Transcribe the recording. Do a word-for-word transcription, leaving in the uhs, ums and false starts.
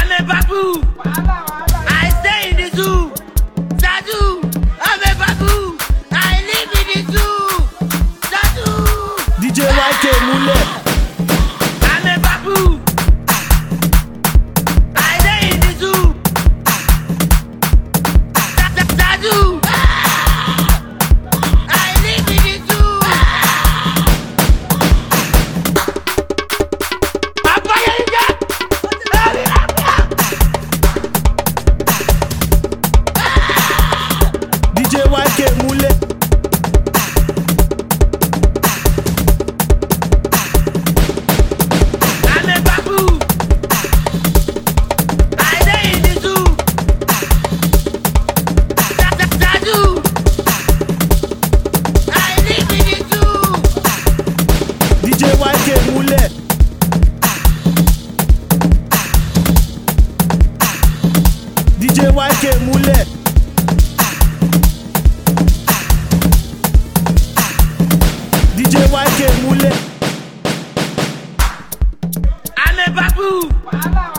I'm a babu. I stay in the zoo. Sadu, I'm a babu. I live in the zoo. Sadu. D J Y K Mule. I'm a babu. I stay in the zoo. Sadu. I live in the zoo. Papa, you got. D J Y K Mule. I'm a babu. I stay in the zoo. Sadu. I live in the zoo. D J Y K Mule. D J Y K Mule. D J Y K Mule. I'm a babu.